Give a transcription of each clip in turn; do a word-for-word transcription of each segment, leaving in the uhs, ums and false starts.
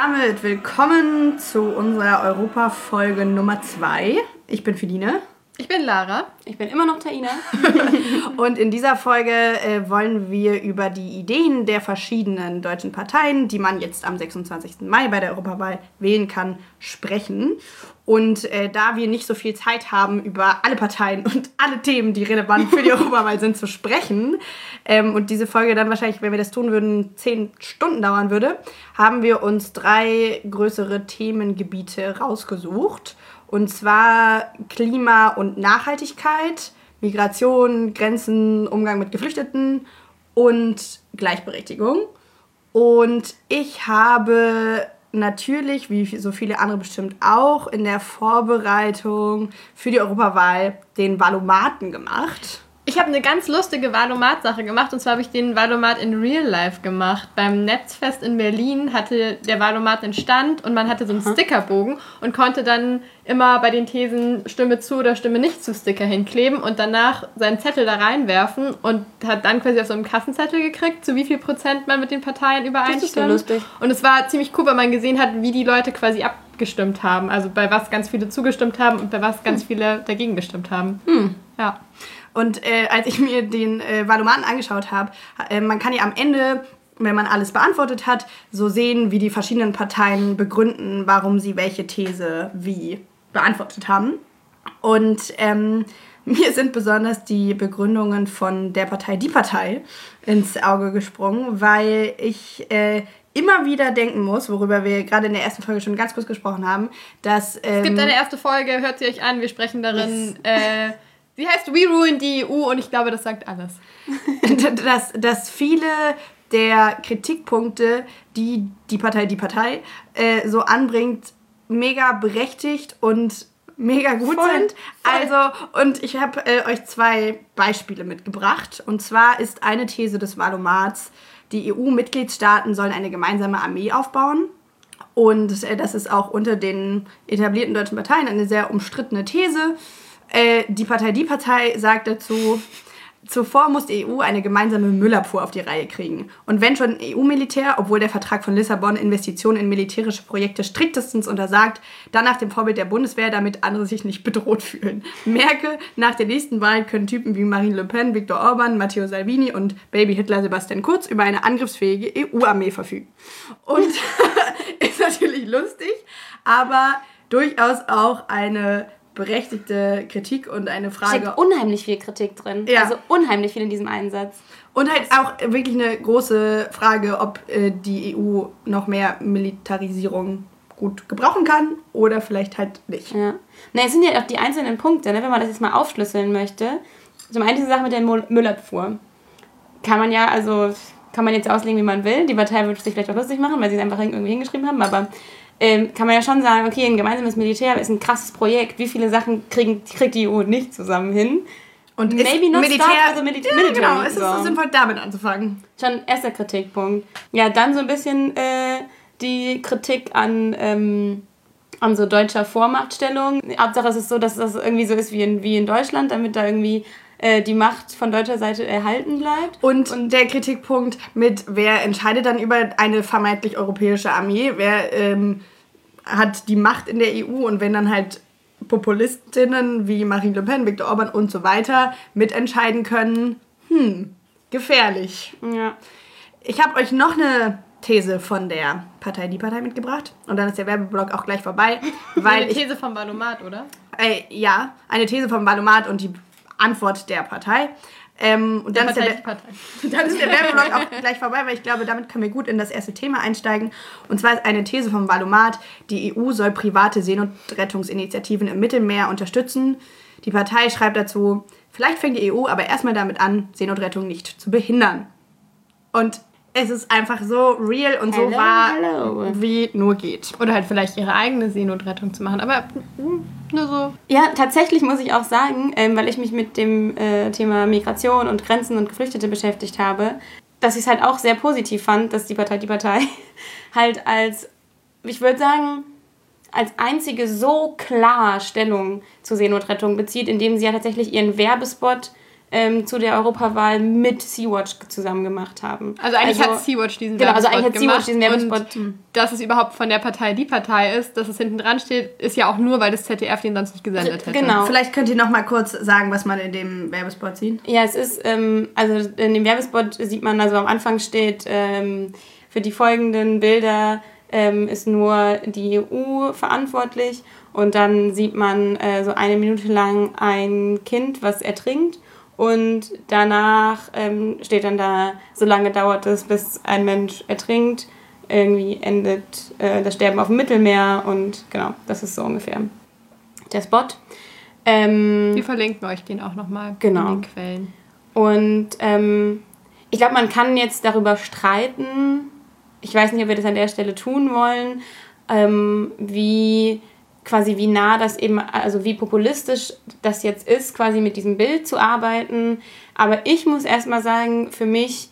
damit willkommen zu unserer Europa-Folge Nummer zwei. Ich bin Feline. Ich bin Lara. Ich bin immer noch Taina. Und in dieser Folge äh, wollen wir über die Ideen der verschiedenen deutschen Parteien, die man jetzt am sechsundzwanzigsten Mai bei der Europawahl wählen kann, sprechen. Und äh, da wir nicht so viel Zeit haben, über alle Parteien und alle Themen, die relevant für die Europawahl sind, zu sprechen, ähm, und diese Folge dann wahrscheinlich, wenn wir das tun würden, zehn Stunden dauern würde, haben wir uns drei größere Themengebiete rausgesucht. Und zwar Klima und Nachhaltigkeit, Migration, Grenzen, Umgang mit Geflüchteten und Gleichberechtigung. Und ich habe natürlich, wie so viele andere bestimmt auch, in der Vorbereitung für die Europawahl den Wahlomaten gemacht. Ich habe eine ganz lustige Wahlomat-Sache gemacht, und zwar habe ich den Wahlomat in Real Life gemacht. Beim Netzfest in Berlin hatte der Wahlomat einen Stand und man hatte so einen Aha. Stickerbogen und konnte dann immer bei den Thesen Stimme zu oder Stimme nicht zu Sticker hinkleben und danach seinen Zettel da reinwerfen und hat dann quasi auf so einem Kassenzettel gekriegt, zu wie viel Prozent man mit den Parteien übereinstimmt. Das ist so lustig. Und es war ziemlich cool, weil man gesehen hat, wie die Leute quasi abgestimmt haben. Also bei was ganz viele zugestimmt haben und bei was ganz hm. viele dagegen gestimmt haben. Hm. Ja. Und äh, als ich mir den äh, Wahlomaten angeschaut habe, äh, man kann ja am Ende, wenn man alles beantwortet hat, so sehen, wie die verschiedenen Parteien begründen, warum sie welche These wie beantwortet haben. Und ähm, mir sind besonders die Begründungen von der Partei Die Partei ins Auge gesprungen, weil ich äh, immer wieder denken muss, worüber wir gerade in der ersten Folge schon ganz kurz gesprochen haben, dass... Ähm, es gibt eine erste Folge, hört sie euch an, wir sprechen darin... Äh, Sie heißt We Ruin die E U und ich glaube, das sagt alles. dass, dass viele der Kritikpunkte, die die Partei Die Partei äh, so anbringt, mega berechtigt und mega gut voll, sind. Voll. Also, und ich habe äh, euch zwei Beispiele mitgebracht. Und zwar ist eine These des Wahlomats, die E U-Mitgliedstaaten sollen eine gemeinsame Armee aufbauen. Und äh, das ist auch unter den etablierten deutschen Parteien eine sehr umstrittene These. Äh, die Partei Die Partei sagt dazu, zuvor muss die E U eine gemeinsame Müllabfuhr auf die Reihe kriegen. Und wenn schon E U-Militär, obwohl der Vertrag von Lissabon Investitionen in militärische Projekte striktestens untersagt, dann nach dem Vorbild der Bundeswehr, damit andere sich nicht bedroht fühlen. Merke, nach der nächsten Wahl können Typen wie Marine Le Pen, Viktor Orban, Matteo Salvini und Baby Hitler Sebastian Kurz über eine angriffsfähige E U-Armee verfügen. Und ist natürlich lustig, aber durchaus auch eine berechtigte Kritik und eine Frage. Es steckt unheimlich viel Kritik drin. Ja. Also unheimlich viel in diesem einen Satz. Und halt auch wirklich eine große Frage, ob äh, die E U noch mehr Militarisierung gut gebrauchen kann oder vielleicht halt nicht. Ja. Na, es sind ja auch die einzelnen Punkte, ne, wenn man das jetzt mal aufschlüsseln möchte. Zum einen diese Sache mit der Müllabfuhr. Kann man ja, also kann man jetzt auslegen, wie man will. Die Partei wird sich vielleicht auch lustig machen, weil sie es einfach irgendwie hingeschrieben haben, aber Ähm, kann man ja schon sagen, okay, ein gemeinsames Militär ist ein krasses Projekt. Wie viele Sachen kriegen, kriegt die E U nicht zusammen hin? Und maybe not Militär, start with a military. Ja, genau, es ist so sinnvoll, damit anzufangen. Schon erster Kritikpunkt. Ja, dann so ein bisschen äh, die Kritik an, ähm, an so deutscher Vormachtstellung. Hauptsache es ist so, dass das irgendwie so ist wie in, wie in Deutschland, damit da irgendwie äh, die Macht von deutscher Seite erhalten bleibt. Und, Und der Kritikpunkt mit, wer entscheidet dann über eine vermeintlich europäische Armee, wer ähm, hat die Macht in der E U, und wenn dann halt Populistinnen wie Marine Le Pen, Viktor Orban und so weiter mitentscheiden können, hm, gefährlich. Ja. Ich habe euch noch eine These von der Partei Die Partei mitgebracht und dann ist der Werbeblock auch gleich vorbei. Weil eine These vom Wahlomat, oder? Äh, ja, eine These vom Wahlomat und die Antwort der Partei. Ähm, und dann, Partei, ist der, Partei. dann ist der Werbeblock auch gleich vorbei, weil ich glaube, damit können wir gut in das erste Thema einsteigen. Und zwar ist eine These vom Wahlomat, die E U soll private Seenotrettungsinitiativen im Mittelmeer unterstützen. Die Partei schreibt dazu, vielleicht fängt die E U aber erstmal damit an, Seenotrettung nicht zu behindern. Und es ist einfach so real und hello, so wahr, hello. wie nur geht. Oder halt vielleicht ihre eigene Seenotrettung zu machen, aber nur so. Ja, tatsächlich muss ich auch sagen, ähm, weil ich mich mit dem äh, Thema Migration und Grenzen und Geflüchtete beschäftigt habe, dass ich es halt auch sehr positiv fand, dass die Partei Die Partei halt als, ich würde sagen, als einzige so klar Stellung zur Seenotrettung bezieht, indem sie ja tatsächlich ihren Werbespot ähm, zu der Europawahl mit Sea-Watch zusammen gemacht haben. Also eigentlich also, hat Sea-Watch diesen genau, Werbespot also eigentlich hat gemacht. Sea-Watch diesen Werbespot. Und dass es überhaupt von der Partei die Partei ist, dass es hinten dran steht, ist ja auch nur, weil das Z D F den sonst nicht gesendet hätte. Genau. Vielleicht könnt ihr noch mal kurz sagen, was man in dem Werbespot sieht. Ja, es ist, ähm, also in dem Werbespot sieht man, also am Anfang steht, ähm, für die folgenden Bilder ähm, ist nur die E U verantwortlich und dann sieht man äh, so eine Minute lang ein Kind, was ertrinkt und danach ähm, steht dann da, so lange dauert es, bis ein Mensch ertrinkt, irgendwie endet äh, das Sterben auf dem Mittelmeer und genau, das ist so ungefähr der Spot. Ähm, Wir verlinken euch den auch nochmal genau. in den Quellen. Und ähm, ich glaube, man kann jetzt darüber streiten, ich weiß nicht, ob wir das an der Stelle tun wollen, ähm, wie quasi wie nah das eben, also wie populistisch das jetzt ist, quasi mit diesem Bild zu arbeiten. Aber ich muss erstmal sagen, für mich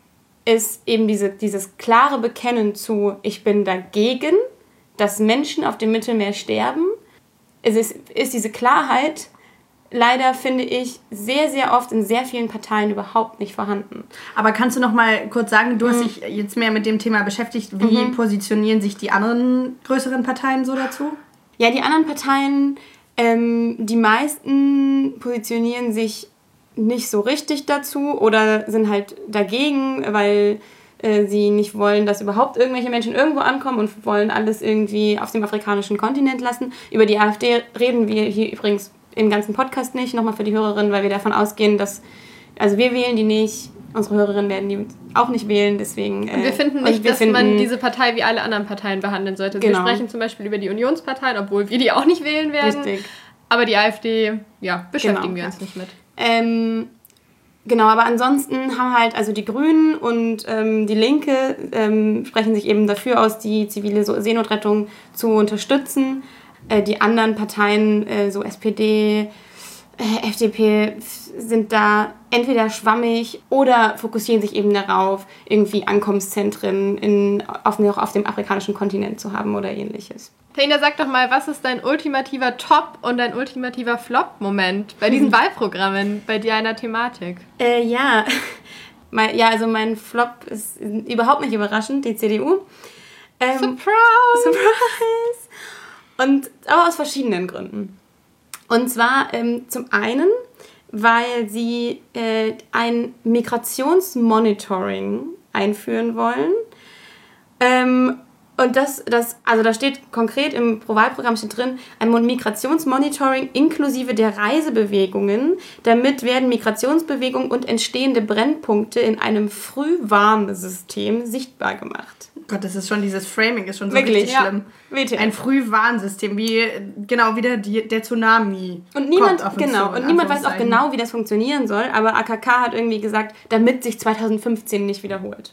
ist eben diese, dieses klare Bekennen zu, ich bin dagegen, dass Menschen auf dem Mittelmeer sterben. Es ist, ist diese Klarheit leider, finde ich, sehr, sehr oft in sehr vielen Parteien überhaupt nicht vorhanden. Aber kannst du noch mal kurz sagen, du hast Mhm. dich jetzt mehr mit dem Thema beschäftigt, wie Mhm. positionieren sich die anderen größeren Parteien so dazu? Ja, die anderen Parteien, ähm, die meisten positionieren sich nicht so richtig dazu oder sind halt dagegen, weil äh, sie nicht wollen, dass überhaupt irgendwelche Menschen irgendwo ankommen und wollen alles irgendwie auf dem afrikanischen Kontinent lassen. Über die AfD reden wir hier übrigens im ganzen Podcast nicht, nochmal für die Hörerinnen, weil wir davon ausgehen, dass, also wir wählen die nicht, unsere Hörerinnen werden die auch nicht wählen, deswegen... Äh, Und wir finden nicht, wir dass finden, man diese Partei wie alle anderen Parteien behandeln sollte. Also Genau. Wir sprechen zum Beispiel über die Unionsparteien, obwohl wir die auch nicht wählen werden. Richtig. Aber die AfD, ja, beschäftigen Genau. wir uns nicht mit. Ähm, genau, aber ansonsten haben halt also die Grünen und ähm, die Linke ähm, sprechen sich eben dafür aus, die zivile So- Seenotrettung zu unterstützen. Äh, die anderen Parteien, äh, so S P D, äh, F D P, sind da entweder schwammig oder fokussieren sich eben darauf, irgendwie Ankommenszentren in, auf, noch auf dem afrikanischen Kontinent zu haben oder ähnliches. Taina, sag doch mal, was ist dein ultimativer Top- und dein ultimativer Flop-Moment bei diesen Wahlprogrammen, bei deiner Thematik? Äh, ja. Mein, ja, also mein Flop ist überhaupt nicht überraschend, die C D U. Ähm, Surprise! Surprise! Und, aber aus verschiedenen Gründen. Und zwar ähm, zum einen, weil sie äh, ein Migrationsmonitoring einführen wollen. Ähm, und das, das, also da steht konkret im Pro-Wahlprogramm steht drin, ein Migrationsmonitoring inklusive der Reisebewegungen. Damit werden Migrationsbewegungen und entstehende Brennpunkte in einem Frühwarnsystem sichtbar gemacht. Gott, das ist schon, dieses Framing ist schon so Wirklich, richtig ja. schlimm. W T F. Ein Frühwarnsystem, wie genau wieder die, der Tsunami. Und niemand, kommt auf uns genau, zu, in und niemand weiß auch Anführungszeichen. genau, wie das funktionieren soll, aber A K K hat irgendwie gesagt, damit sich zwanzig fünfzehn nicht wiederholt.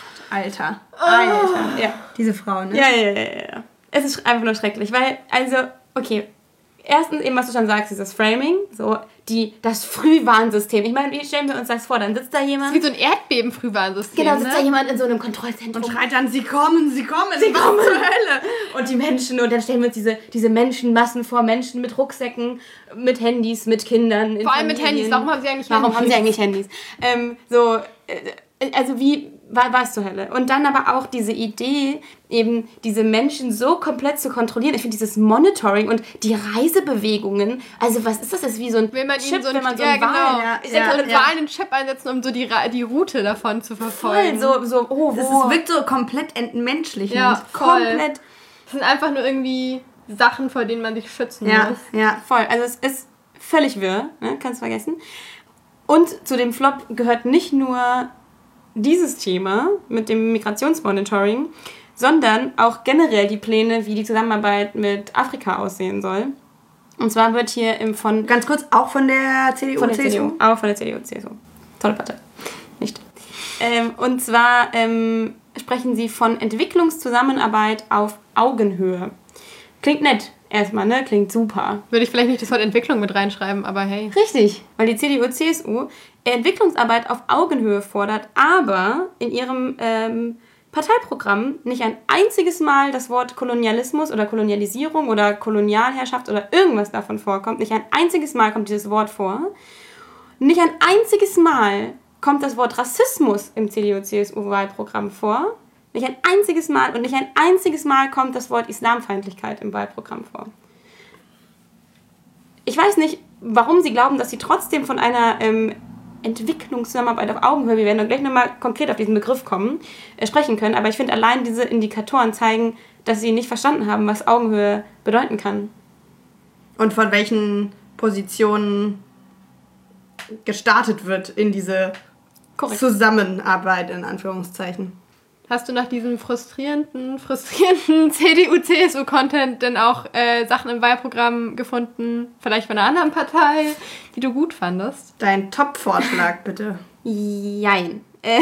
Alter. Alter. Ja. Diese Frau, ne? Ja, ja, ja, ja, ja. Es ist einfach nur schrecklich, weil, also, okay, erstens eben, was du schon sagst, dieses Framing, so, die, das Frühwarnsystem. Ich meine, wie stellen wir uns das vor? Dann sitzt da jemand. Wie so ein Erdbeben-Frühwarnsystem. Genau, sitzt ne? da jemand in so einem Kontrollzentrum. Und schreit dann, sie kommen, sie kommen, Sie was kommen. zur Hölle. Und die Menschen, und dann stellen wir uns diese, diese Menschenmassen vor, Menschen mit Rucksäcken, mit Handys, mit Kindern. in Vor allem mit Familien. Handys. Warum haben sie eigentlich Warum Handys? haben sie eigentlich Handys? Ähm, so, äh, also wie, war, war es zur Hölle? Und dann aber auch diese Idee, eben diese Menschen so komplett zu kontrollieren. Ich finde dieses Monitoring und die Reisebewegungen, also was ist das? Das ist wie so ein Will man Chip, ihnen so ein, wenn man so ja, einen genau. Wal... Ja, Ich ja, denke, so einen ja. Wal einen Chip einsetzen, um so die, Ra- die Route davon zu verfolgen. Voll, so, so, oh, Das wo? ist, wirkt so komplett entmenschlichend. Ja, voll. komplett... Das sind einfach nur irgendwie Sachen, vor denen man sich schützen Ja, muss. ja. Voll, also es ist völlig wirr, ne? Kannst vergessen. Und zu dem Flop gehört nicht nur dieses Thema mit dem Migrationsmonitoring, sondern auch generell die Pläne, wie die Zusammenarbeit mit Afrika aussehen soll. Und zwar wird hier im von... Ganz kurz, auch von der C D U, Von der C S U? C D U. Auch von der C D U, C S U. Tolle Partei. Nicht. Ähm, und zwar ähm, sprechen sie von Entwicklungszusammenarbeit auf Augenhöhe. Klingt nett erstmal, ne? Klingt super. Würde ich vielleicht nicht das Wort Entwicklung mit reinschreiben, aber hey. Richtig, weil die C D U, C S U Entwicklungsarbeit auf Augenhöhe fordert, aber in ihrem ähm, Parteiprogramm nicht ein einziges Mal das Wort Kolonialismus oder Kolonialisierung oder Kolonialherrschaft oder irgendwas davon vorkommt. Nicht ein einziges Mal kommt dieses Wort vor. Nicht ein einziges Mal kommt das Wort Rassismus im C D U-C S U-Wahlprogramm vor. Nicht ein einziges Mal und nicht ein einziges Mal kommt das Wort Islamfeindlichkeit im Wahlprogramm vor. Ich weiß nicht, warum sie glauben, dass sie trotzdem von einer ähm, Entwicklungszusammenarbeit auf Augenhöhe, wir werden dann gleich nochmal konkret auf diesen Begriff kommen, äh, sprechen können. Aber ich finde, allein diese Indikatoren zeigen, dass sie nicht verstanden haben, was Augenhöhe bedeuten kann. Und von welchen Positionen gestartet wird in diese Korrekt. Zusammenarbeit, in Anführungszeichen. Hast du nach diesem frustrierenden, frustrierenden C D U-C S U-Content denn auch äh, Sachen im Wahlprogramm gefunden, vielleicht von einer anderen Partei, die du gut fandest? Dein Top-Vorschlag, bitte. Jein. Ähm,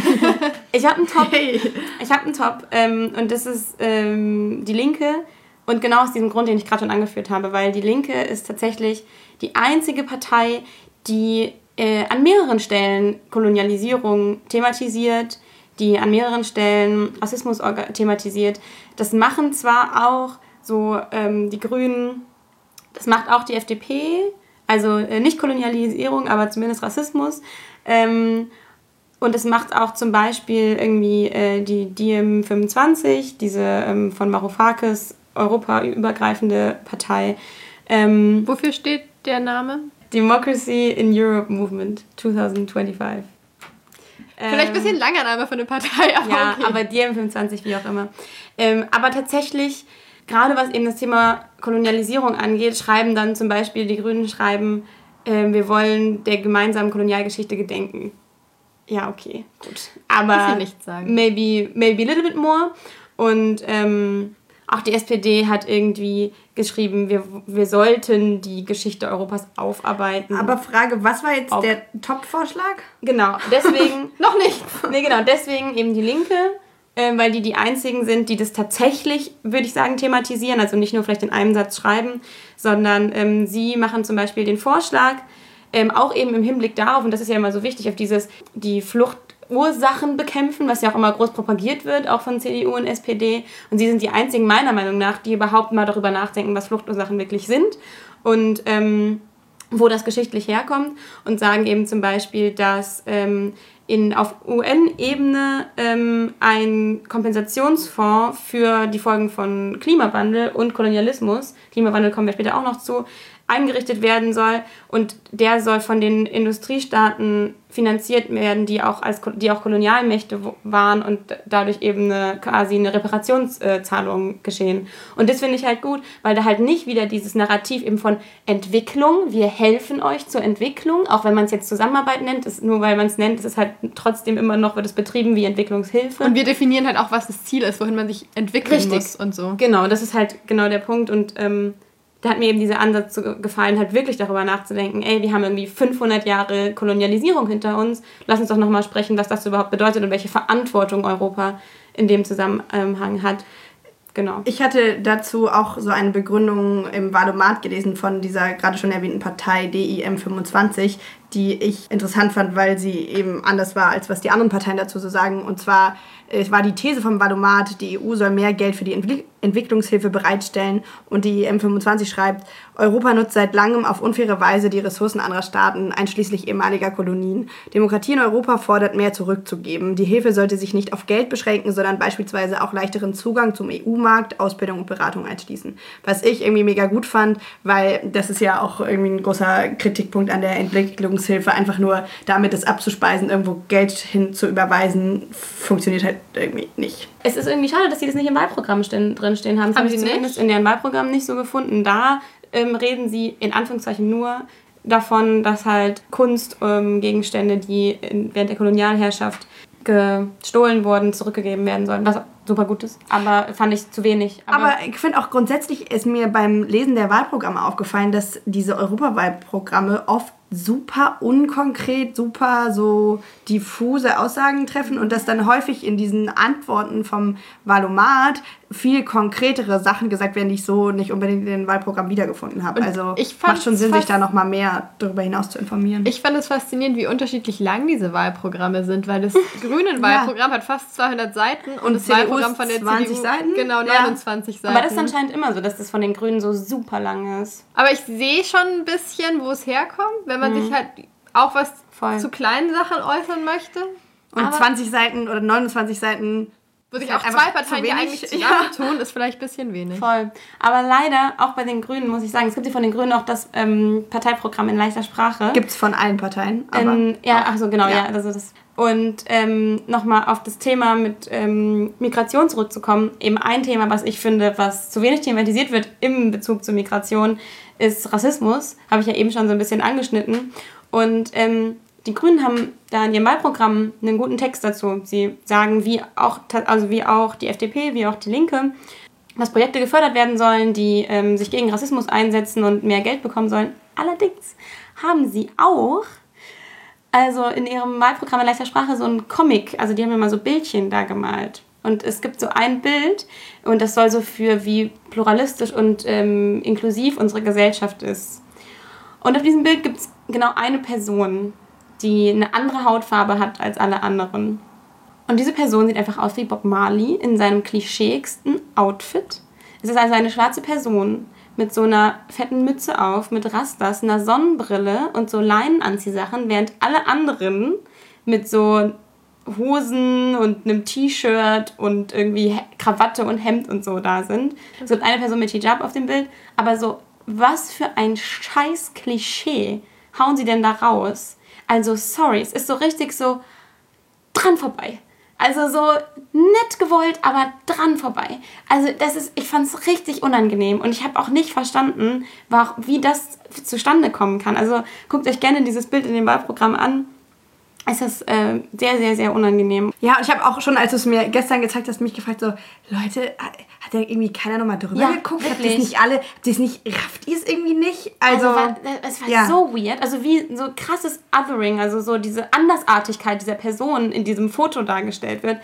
ich habe einen Top. Hey. Ich habe einen Top ähm, und das ist ähm, die Linke. Und genau aus diesem Grund, den ich gerade schon angeführt habe, weil die Linke ist tatsächlich die einzige Partei, die äh, an mehreren Stellen Kolonialisierung thematisiert, die an mehreren Stellen Rassismus thematisiert. Das machen zwar auch so ähm, die Grünen, das macht auch die F D P, also äh, nicht Kolonialisierung, aber zumindest Rassismus. Ähm, und das macht auch zum Beispiel irgendwie äh, die D M fünfundzwanzig, diese ähm, von Varoufakis europaübergreifende Partei. Ähm, Wofür steht der Name? Democracy in Europe Movement zwanzig fünfundzwanzig. Vielleicht ein bisschen langer Name für eine Partei, aber ja, okay. aber D M fünfundzwanzig, wie auch immer. Ähm, aber tatsächlich, gerade was eben das Thema Kolonialisierung angeht, schreiben dann zum Beispiel, die Grünen schreiben, äh, wir wollen der gemeinsamen Kolonialgeschichte gedenken. Ja, okay, gut. Aber nichts sagen. Maybe, maybe a little bit more. Und ähm, auch die S P D hat irgendwie geschrieben, wir, wir sollten die Geschichte Europas aufarbeiten. Aber Frage, was war jetzt Auf. der Top-Vorschlag? Genau, deswegen... Noch nicht! Nee, genau, deswegen eben die Linke, äh, weil die die einzigen sind, die das tatsächlich, würde ich sagen, thematisieren, also nicht nur vielleicht in einem Satz schreiben, sondern ähm, sie machen zum Beispiel den Vorschlag, ähm, auch eben im Hinblick darauf, und das ist ja immer so wichtig, auf dieses, die Fluchtursachen bekämpfen, was ja auch immer groß propagiert wird, auch von C D U und S P D. Und sie sind die einzigen, meiner Meinung nach, die überhaupt mal darüber nachdenken, was Fluchtursachen wirklich sind und ähm, wo das geschichtlich herkommt. Und sagen eben zum Beispiel, dass ähm, in, auf U N-Ebene ähm, ein Kompensationsfonds für die Folgen von Klimawandel und Kolonialismus, Klimawandel kommen wir später auch noch zu, eingerichtet werden soll und der soll von den Industriestaaten finanziert werden, die auch als die auch Kolonialmächte waren und dadurch eben eine, quasi eine Reparationszahlung geschehen. Und das finde ich halt gut, weil da halt nicht wieder dieses Narrativ eben von Entwicklung, wir helfen euch zur Entwicklung, auch wenn man es jetzt Zusammenarbeit nennt, ist, nur weil man es nennt, ist es halt trotzdem immer noch, wird es betrieben wie Entwicklungshilfe. Und wir definieren halt auch, was das Ziel ist, wohin man sich entwickeln Richtig. muss und so. Genau, das ist halt genau der Punkt und ähm, da hat mir eben dieser Ansatz gefallen, halt wirklich darüber nachzudenken, ey, wir haben irgendwie fünfhundert Jahre Kolonialisierung hinter uns, lass uns doch nochmal sprechen, was das überhaupt bedeutet und welche Verantwortung Europa in dem Zusammenhang hat. Genau. Ich hatte dazu auch so eine Begründung im Wahlomat gelesen von dieser gerade schon erwähnten Partei D I M fünfundzwanzig, die ich interessant fand, weil sie eben anders war, als was die anderen Parteien dazu so sagen. Und zwar es war die These vom Wahlomat, die E U soll mehr Geld für die Entwick- Entwicklungshilfe bereitstellen. Und die M fünfundzwanzig schreibt, Europa nutzt seit langem auf unfaire Weise die Ressourcen anderer Staaten, einschließlich ehemaliger Kolonien. Demokratie in Europa fordert mehr zurückzugeben. Die Hilfe sollte sich nicht auf Geld beschränken, sondern beispielsweise auch leichteren Zugang zum E U-Markt, Ausbildung und Beratung einschließen. Was ich irgendwie mega gut fand, weil das ist ja auch irgendwie ein großer Kritikpunkt an der Entwicklungshilfe, einfach nur damit es abzuspeisen, irgendwo Geld hin zu überweisen, funktioniert halt irgendwie nicht. Es ist irgendwie schade, dass sie das nicht im Wahlprogramm stehen, drin stehen haben. Das haben habe ich sie zumindest nicht? in deren Wahlprogramm nicht so gefunden. Da ähm, reden sie in Anführungszeichen nur davon, dass halt Kunstgegenstände, ähm, die in, während der Kolonialherrschaft gestohlen wurden, zurückgegeben werden sollen. Was super gut ist, aber fand ich zu wenig. Aber, aber ich finde auch grundsätzlich ist mir beim Lesen der Wahlprogramme aufgefallen, dass diese Europawahlprogramme oft super unkonkret, super so diffuse Aussagen treffen und dass dann häufig in diesen Antworten vom Wahlomat viel konkretere Sachen gesagt werden, die ich so nicht unbedingt in den Wahlprogramm wiedergefunden habe. Also macht schon Sinn, sich da noch mal mehr darüber hinaus zu informieren. Ich fand es faszinierend, wie unterschiedlich lang diese Wahlprogramme sind, weil das grüne Wahlprogramm ja. hat fast zweihundert Seiten und, und das Wahlprogramm von der zwanzig C D U Seiten? genau neunundzwanzig ja. Seiten. Aber das ist anscheinend immer so, dass das von den Grünen so super lang ist. Aber ich sehe schon ein bisschen, wo es herkommt, wenn man mhm. sich halt auch was Voll. zu kleinen Sachen äußern möchte. Und aber zwanzig Seiten oder neunundzwanzig Seiten... Wo sich auch zwei Parteien, die eigentlich zusammentun, ist vielleicht ein bisschen wenig. Voll. Aber leider, auch bei den Grünen, muss ich sagen, es gibt ja von den Grünen auch das ähm, Parteiprogramm in leichter Sprache. Gibt es von allen Parteien. Aber ähm, ja, ach so, genau, ja. ja also das. Und ähm, nochmal auf das Thema mit ähm, Migration zurückzukommen. Eben ein Thema, was ich finde, was zu wenig thematisiert wird im Bezug zur Migration, ist Rassismus. Habe ich ja eben schon so ein bisschen angeschnitten. Und ähm, die Grünen haben da in ihrem Wahlprogramm einen guten Text dazu. Sie sagen, wie auch, also wie auch die F D P, wie auch die Linke, dass Projekte gefördert werden sollen, die ähm, sich gegen Rassismus einsetzen und mehr Geld bekommen sollen. Allerdings haben sie auch, also in ihrem Wahlprogramm in leichter Sprache, so einen Comic, also die haben ja mal so Bildchen da gemalt. Und es gibt so ein Bild, und das soll so für wie pluralistisch und ähm, inklusiv unsere Gesellschaft ist. Und auf diesem Bild gibt es genau eine Person, die eine andere Hautfarbe hat als alle anderen. Und diese Person sieht einfach aus wie Bob Marley in seinem klischeeigsten Outfit. Es ist also eine schwarze Person mit so einer fetten Mütze auf, mit Rastas, einer Sonnenbrille und so Leinenanziehsachen, während alle anderen mit so Hosen und einem T-Shirt und irgendwie Krawatte und Hemd und so da sind. Es gibt eine Person mit Hijab auf dem Bild, aber so, was für ein scheiß Klischee hauen sie denn da raus? Also, sorry, es ist so richtig so dran vorbei. Also so nett gewollt, aber dran vorbei. Also das ist, ich fand es richtig unangenehm und ich habe auch nicht verstanden, wie das zustande kommen kann. Also guckt euch gerne dieses Bild in dem Wahlprogramm an. Es ist äh, sehr, sehr, sehr unangenehm. Ja, und ich habe auch schon, als du es mir gestern gezeigt hast, mich gefragt, so, Leute, hat da irgendwie keiner nochmal drüber ja, geguckt? Wirklich? Habt ihr es nicht alle, habt ihr es nicht, rafft ihr es irgendwie nicht? Also, also war, es war ja. so weird, also wie so krasses Othering, also so diese Andersartigkeit dieser Person in diesem Foto dargestellt wird.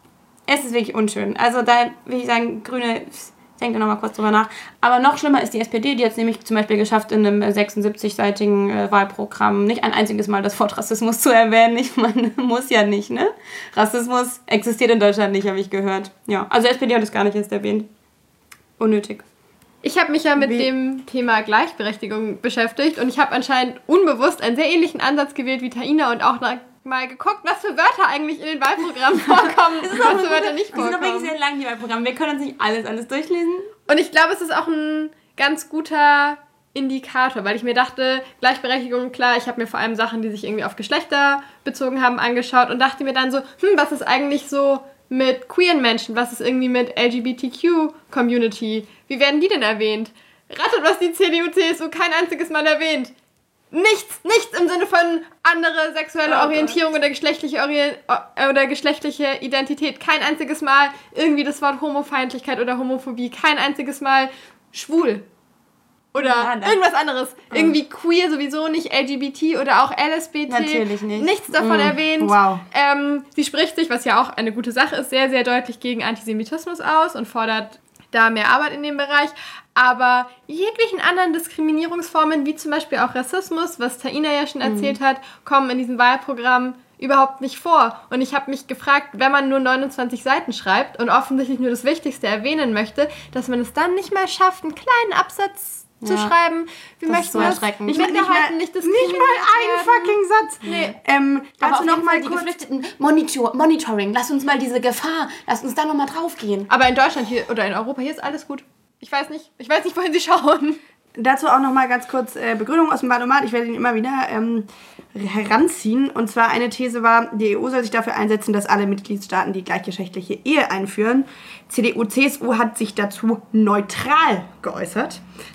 Es ist wirklich unschön. Also da will ich sagen, Grüne... Denkt da nochmal kurz drüber nach. Aber noch schlimmer ist die S P D, die hat es nämlich zum Beispiel geschafft, in einem sechsundsiebzig-seitigen äh, Wahlprogramm nicht ein einziges Mal das Wort Rassismus zu erwähnen. Ich meine, muss ja nicht, ne? Rassismus existiert in Deutschland nicht, habe ich gehört. Ja, also S P D hat es gar nicht erst erwähnt. Unnötig. Ich habe mich ja mit Wie? dem Thema Gleichberechtigung beschäftigt und ich habe anscheinend unbewusst einen sehr ähnlichen Ansatz gewählt wie Taina und auch nach mal geguckt, was für Wörter eigentlich in den Wahlprogrammen vorkommen und was für Wörter nicht vorkommen. Das sind doch wirklich sehr lang, die Wahlprogramme. Wir können uns nicht alles, alles durchlesen. Und ich glaube, es ist auch ein ganz guter Indikator, weil ich mir dachte, Gleichberechtigung, klar, ich habe mir vor allem Sachen, die sich irgendwie auf Geschlechter bezogen haben, angeschaut und dachte mir dann so, hm, was ist eigentlich so mit queeren Menschen? Was ist irgendwie mit L G B T Q-Community? Wie werden die denn erwähnt? Ratet, was die C D U, C S U kein einziges Mal erwähnt. Nichts, nichts im Sinne von andere sexuelle oh Orientierung oder geschlechtliche, Orient oder geschlechtliche Identität. Kein einziges Mal irgendwie das Wort Homofeindlichkeit oder Homophobie. Kein einziges Mal schwul. Oder ja, irgendwas anderes. Mhm. Irgendwie queer sowieso nicht, L G B T oder auch L S B T. Natürlich nicht. Nichts davon mhm. erwähnt. Wow. Ähm, sie spricht sich, was ja auch eine gute Sache ist, sehr, sehr deutlich gegen Antisemitismus aus und fordert da mehr Arbeit in dem Bereich. Aber jeglichen anderen Diskriminierungsformen, wie zum Beispiel auch Rassismus, was Taina ja schon erzählt mhm. hat, kommen in diesem Wahlprogramm überhaupt nicht vor. Und ich habe mich gefragt, wenn man nur neunundzwanzig Seiten schreibt und offensichtlich nur das Wichtigste erwähnen möchte, dass man es dann nicht mal schafft, einen kleinen Absatz ja. zu schreiben. Wir das möchten ist so das erschreckend. nicht, nicht, mal, nicht, nicht mal einen fucking Satz. Nee. Ähm, dazu noch mal die kurz Geflüchteten Monitor, Monitoring. Lass uns mal diese Gefahr, lass uns da noch mal drauf gehen. Aber in Deutschland hier oder in Europa, hier ist alles gut. Ich weiß nicht, ich weiß nicht, wohin sie schauen. Dazu auch noch mal ganz kurz äh, Begründung aus dem Wahlomat. Ich werde ihn immer wieder ähm, heranziehen. Und zwar eine These war, die E U soll sich dafür einsetzen, dass alle Mitgliedstaaten die gleichgeschlechtliche Ehe einführen. C D U, C S U hat sich dazu neutral geäußert.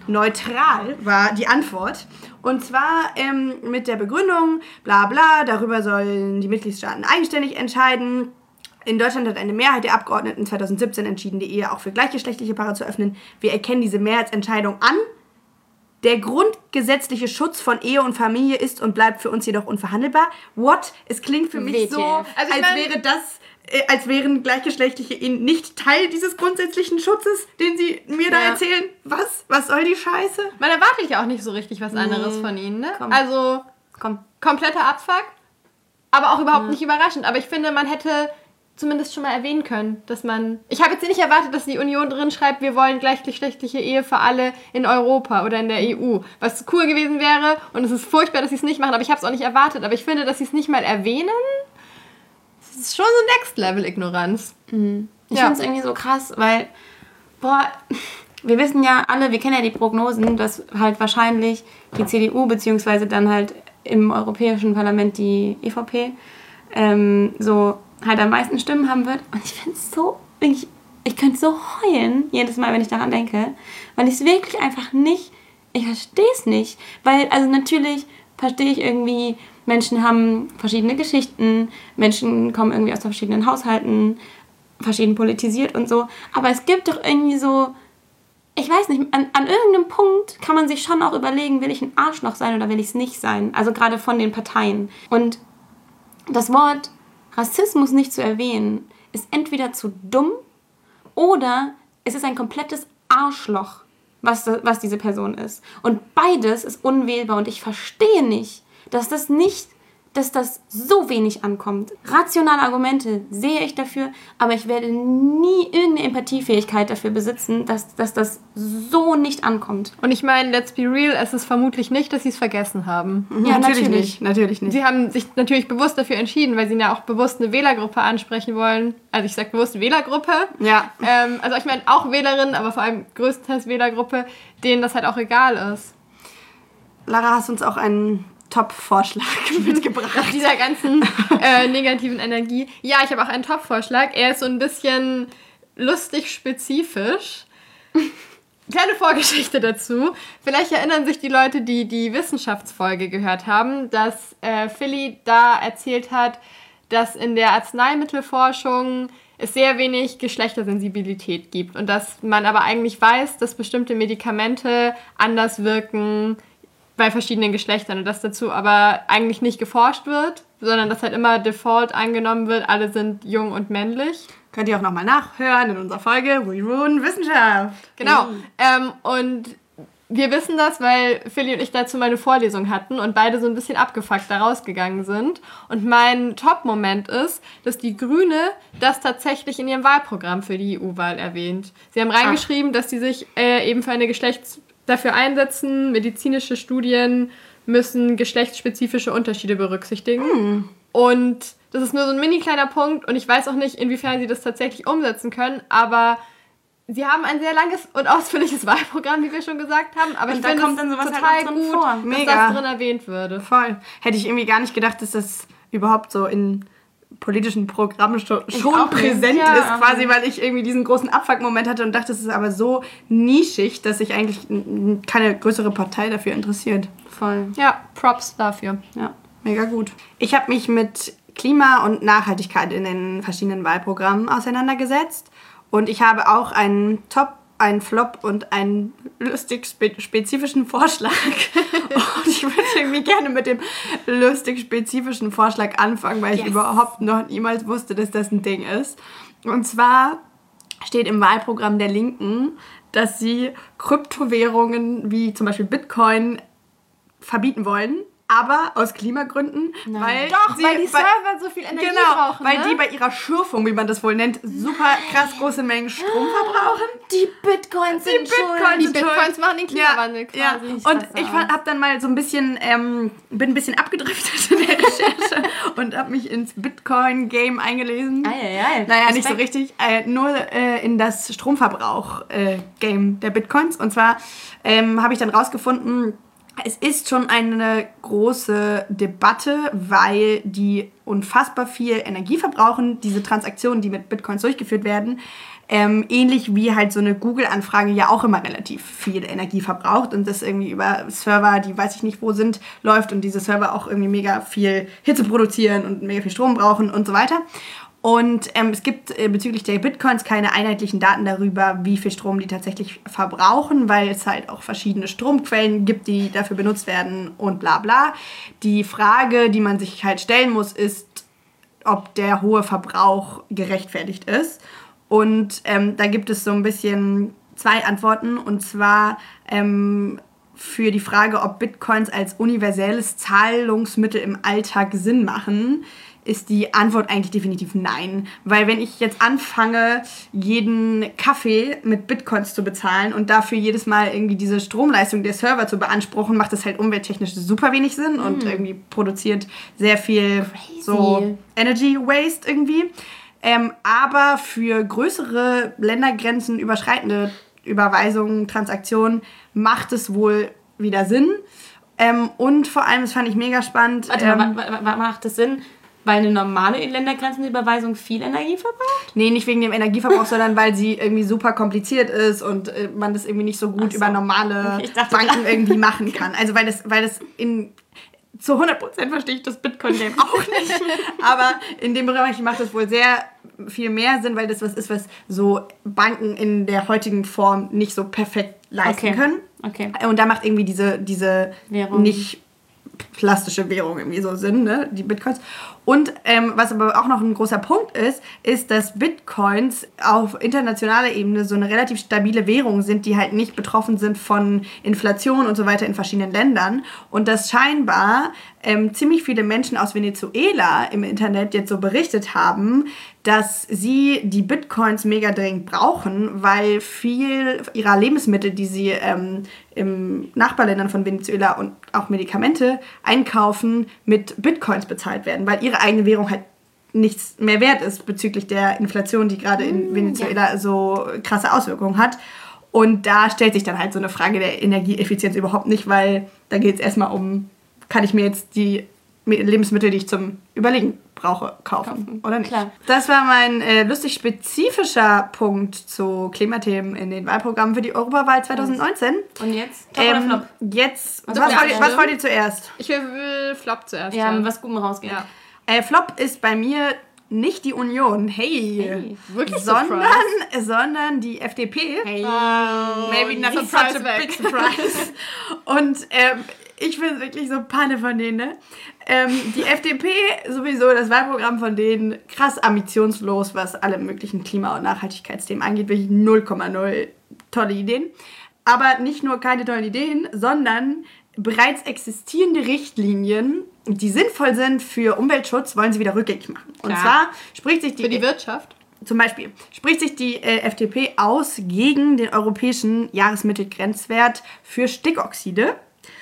Neutral war die Antwort. Und zwar ähm, mit der Begründung, bla bla, darüber sollen die Mitgliedstaaten eigenständig entscheiden. In Deutschland hat eine Mehrheit der Abgeordneten zweitausendsiebzehn entschieden, die Ehe auch für gleichgeschlechtliche Paare zu öffnen. Wir erkennen diese Mehrheitsentscheidung an. Der grundgesetzliche Schutz von Ehe und Familie ist und bleibt für uns jedoch unverhandelbar. What? Es klingt für mich W T F. so, also als mein, wäre das, äh, als wären gleichgeschlechtliche Ehen nicht Teil dieses grundsätzlichen Schutzes, den sie mir da ja. erzählen. Was? Was soll die Scheiße? Man erwartet ja auch nicht so richtig was anderes nee. von ihnen, ne? Komm. Also, Komm. kompletter Abfuck, aber auch überhaupt ja. nicht überraschend. Aber ich finde, man hätte zumindest schon mal erwähnen können, dass man... Ich habe jetzt nicht erwartet, dass die Union drin schreibt, wir wollen gleichgeschlechtliche Ehe für alle in Europa oder in der E U. Was cool gewesen wäre, und es ist furchtbar, dass sie es nicht machen, aber ich habe es auch nicht erwartet. Aber ich finde, dass sie es nicht mal erwähnen, das ist schon so Next-Level-Ignoranz. Mhm. Ich Ja. finde es irgendwie so krass, weil, boah, wir wissen ja alle, wir kennen ja die Prognosen, dass halt wahrscheinlich die C D U beziehungsweise dann halt im Europäischen Parlament die E V P ähm, so halt am meisten Stimmen haben wird. Und ich finde es so, ich, ich könnte so heulen jedes Mal, wenn ich daran denke, weil ich es wirklich einfach nicht, ich verstehe es nicht. Weil, also natürlich verstehe ich irgendwie, Menschen haben verschiedene Geschichten, Menschen kommen irgendwie aus verschiedenen Haushalten, verschieden politisiert und so. Aber es gibt doch irgendwie so, ich weiß nicht, an, an irgendeinem Punkt kann man sich schon auch überlegen, will ich ein Arschloch sein oder will ich es nicht sein? Also gerade von den Parteien. Und das Wort Rassismus nicht zu erwähnen, ist entweder zu dumm oder es ist ein komplettes Arschloch, was, was diese Person ist. Und beides ist unwählbar und ich verstehe nicht, dass das nicht, dass das so wenig ankommt. Rationale Argumente sehe ich dafür, aber ich werde nie irgendeine Empathiefähigkeit dafür besitzen, dass, dass das so nicht ankommt. Und ich meine, let's be real, es ist vermutlich nicht, dass sie es vergessen haben. Ja, natürlich nicht. Natürlich nicht. Sie haben sich natürlich bewusst dafür entschieden, weil sie ja auch bewusst eine Wählergruppe ansprechen wollen. Also ich sage bewusst Wählergruppe. Ja. Ähm, also ich meine auch Wählerinnen, aber vor allem größtenteils Wählergruppe, denen das halt auch egal ist. Lara, hast uns auch einen Top-Vorschlag mitgebracht. Nach dieser ganzen äh, negativen Energie. Ja, ich habe auch einen Top-Vorschlag. Er ist so ein bisschen lustig spezifisch. Kleine Vorgeschichte dazu. Vielleicht erinnern sich die Leute, die die Wissenschaftsfolge gehört haben, dass äh, Philly da erzählt hat, dass in der Arzneimittelforschung es sehr wenig Geschlechtersensibilität gibt und dass man aber eigentlich weiß, dass bestimmte Medikamente anders wirken bei verschiedenen Geschlechtern und dass dazu aber eigentlich nicht geforscht wird, sondern dass halt immer Default angenommen wird, alle sind jung und männlich. Könnt ihr auch nochmal nachhören in unserer Folge We Ruin Wissenschaft. Genau. Mhm. Ähm, und wir wissen das, weil Philly und ich dazu meine Vorlesung hatten und beide so ein bisschen abgefuckt da rausgegangen sind. Und mein Top-Moment ist, dass die Grüne das tatsächlich in ihrem Wahlprogramm für die E U-Wahl erwähnt. Sie haben reingeschrieben, Ach. dass sie sich äh, eben für eine Geschlechts- dafür einsetzen, medizinische Studien müssen geschlechtsspezifische Unterschiede berücksichtigen. Mm. Und das ist nur so ein mini kleiner Punkt und ich weiß auch nicht, inwiefern sie das tatsächlich umsetzen können, aber sie haben ein sehr langes und ausführliches Wahlprogramm, wie wir schon gesagt haben, aber und ich da finde kommt es dann sowas total halt drin gut, vor. dass Mega. das drin erwähnt würde. Voll. Hätte ich irgendwie gar nicht gedacht, dass das überhaupt so in politischen Programmen schon, schon auch präsent nicht. Ja, ist, quasi, weil ich irgendwie diesen großen Abfuck-Moment hatte und dachte, es ist aber so nischig, dass sich eigentlich keine größere Partei dafür interessiert. Voll. Ja, Props dafür. Ja, mega gut. Ich habe mich mit Klima und Nachhaltigkeit in den verschiedenen Wahlprogrammen auseinandergesetzt und ich habe auch einen Top, einen Flop und einen lustig spe- spezifischen Vorschlag. Und ich würde irgendwie gerne mit dem lustig spezifischen Vorschlag anfangen, weil ich yes. überhaupt noch niemals wusste, dass das ein Ding ist. Und zwar steht im Wahlprogramm der Linken, dass sie Kryptowährungen wie zum Beispiel Bitcoin verbieten wollen. Aber aus Klimagründen, Nein. weil, Doch, sie, weil die Server so viel Energie genau, brauchen, weil ne? die bei ihrer Schürfung, wie man das wohl nennt, super krass große Mengen Strom verbrauchen. Die Bitcoins Die sind Bitcoins schuld. Die sind Bitcoins schuld. machen den Klimawandel ja, quasi. Ja. Und ich habe dann mal so ein bisschen, ähm, bin ein bisschen abgedriftet in der Recherche und habe mich ins Bitcoin-Game eingelesen. Ei, ei, ei. Naja, nicht so richtig, äh, nur äh, in das Stromverbrauch-Game äh, der Bitcoins. Und zwar ähm, habe ich dann rausgefunden, es ist schon eine große Debatte, weil die unfassbar viel Energie verbrauchen, diese Transaktionen, die mit Bitcoins durchgeführt werden, ähm, ähnlich wie halt so eine Google-Anfrage ja auch immer relativ viel Energie verbraucht und das irgendwie über Server, die weiß ich nicht wo sind, läuft und diese Server auch irgendwie mega viel Hitze produzieren und mega viel Strom brauchen und so weiter. Und ähm, es gibt äh, bezüglich der Bitcoins keine einheitlichen Daten darüber, wie viel Strom die tatsächlich verbrauchen, weil es halt auch verschiedene Stromquellen gibt, die dafür benutzt werden und bla bla. Die Frage, die man sich halt stellen muss, ist, ob der hohe Verbrauch gerechtfertigt ist. Und ähm, da gibt es so ein bisschen zwei Antworten. Und zwar ähm, für die Frage, ob Bitcoins als universelles Zahlungsmittel im Alltag Sinn machen, ist die Antwort eigentlich definitiv nein. Weil wenn ich jetzt anfange, jeden Kaffee mit Bitcoins zu bezahlen und dafür jedes Mal irgendwie diese Stromleistung der Server zu beanspruchen, macht das halt umwelttechnisch super wenig Sinn mm. und irgendwie produziert sehr viel Crazy. so Energy Waste irgendwie. Ähm, aber für größere Ländergrenzen überschreitende Überweisungen, Transaktionen macht es wohl wieder Sinn. Ähm, und vor allem, das fand ich mega spannend. Warte ähm, mal, macht das Sinn, weil eine normale Ländergrenzenüberweisung viel Energie verbraucht? Nee, nicht wegen dem Energieverbrauch, sondern weil sie irgendwie super kompliziert ist und äh, man das irgendwie nicht so gut so. über normale Banken irgendwie machen kann. Also weil das, weil das in... Zu hundert Prozent verstehe ich das Bitcoin-Game auch nicht. Aber in dem Bereich macht es wohl sehr viel mehr Sinn, weil das was ist, was so Banken in der heutigen Form nicht so perfekt leisten okay. können. Okay. Und da macht irgendwie diese, diese Währung. nicht plastische Währung irgendwie so Sinn, ne? Die Bitcoins. Und ähm, was aber auch noch ein großer Punkt ist, ist, dass Bitcoins auf internationaler Ebene so eine relativ stabile Währung sind, die halt nicht betroffen sind von Inflation und so weiter in verschiedenen Ländern. Und dass scheinbar ähm, ziemlich viele Menschen aus Venezuela im Internet jetzt so berichtet haben, dass sie die Bitcoins mega dringend brauchen, weil viel ihrer Lebensmittel, die sie ähm, im Nachbarländern von Venezuela und auch Medikamente einkaufen, mit Bitcoins bezahlt werden, weil ihre eigene Währung halt nichts mehr wert ist bezüglich der Inflation, die gerade in Venezuela ja. so krasse Auswirkungen hat. Und da stellt sich dann halt so eine Frage der Energieeffizienz überhaupt nicht, weil da geht es erstmal um, kann ich mir jetzt die Lebensmittel, die ich zum Überlegen brauche, kaufen, kaufen. oder nicht? Klar. Das war mein äh, lustig spezifischer Punkt zu Klimathemen in den Wahlprogrammen für die Europawahl zwanzig neunzehn. Und jetzt? Top ähm, oder Flop? Jetzt, was, was, wollt ihr, was wollt ihr zuerst? Ich will, will Flop zuerst. Ja, mit was Gutem rausgehen. Ja. Äh, Flop ist bei mir nicht die Union, hey, hey wirklich sondern, sondern die F D P. Hey, oh, maybe not such a big surprise. Und ähm, ich bin wirklich so Panne von denen, ne? Ähm, die F D P, sowieso das Wahlprogramm von denen, krass ambitionslos, was alle möglichen Klima- und Nachhaltigkeitsthemen angeht, wirklich null Komma null tolle Ideen. Aber nicht nur keine tollen Ideen, sondern bereits existierende Richtlinien, die sinnvoll sind für Umweltschutz, wollen sie wieder rückgängig machen. Und Klar. zwar spricht sich die... Für die Wirtschaft? Zum Beispiel spricht sich die äh, F D P aus gegen den europäischen Jahresmittelgrenzwert für Stickoxide